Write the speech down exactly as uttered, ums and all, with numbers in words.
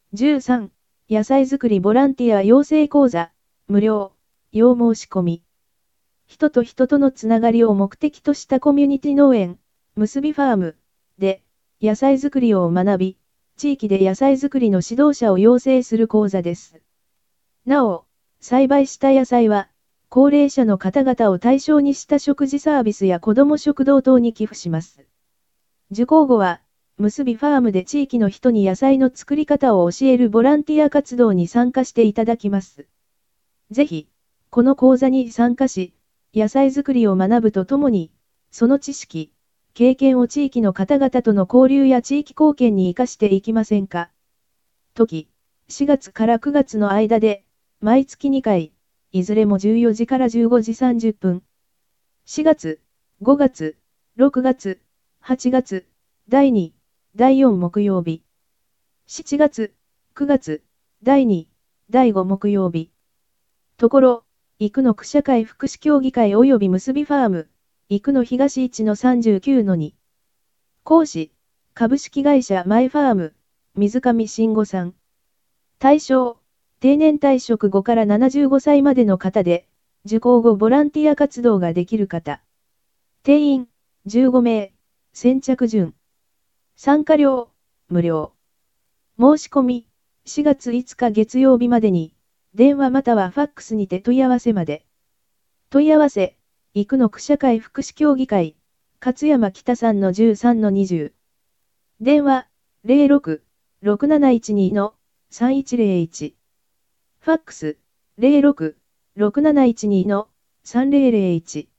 じゅうさん、野菜作りボランティア養成講座、無料、要申し込み。人と人とのつながりを目的としたコミュニティ農園、むすびファームで、野菜作りを学び、地域で野菜作りの指導者を養成する講座です。なお、栽培した野菜は、高齢者の方々を対象にした食事サービスや子ども食堂等に寄付します。受講後は、むすびファームで地域の人に野菜の作り方を教えるボランティア活動に参加していただきます。ぜひ、この講座に参加し、野菜作りを学ぶとともに、その知識、経験を地域の方々との交流や地域貢献に生かしていきませんか。時、しがつからくがつの間で、毎月にかい、いずれもじゅうよじからじゅうごじさんじゅっぷん。しがつ、ごがつ、ろくがつ、はちがつ、だいに、だいよん木曜日。しちがつ、くがつ、だいに、だいご木曜日。ところ、生野区社会福祉協議会及びむすびファーム、生野東いちのさんじゅうきゅうのに。講師、株式会社マイファーム、水上慎吾さん。対象、定年退職後からななじゅうごさいまでの方で、受講後ボランティア活動ができる方。定員、じゅうごめい、先着順。参加料、無料。申し込み、しがついつか月曜日までに、電話またはファックスにて問い合わせまで。問い合わせ、生野区社会福祉協議会、勝山北さんのじゅうさんのにじゅう。電話、ゼロろく、ろくなないちにのさんいちゼロいち。ファックス、ゼロろく、ろくなないちにのさんゼロゼロいち。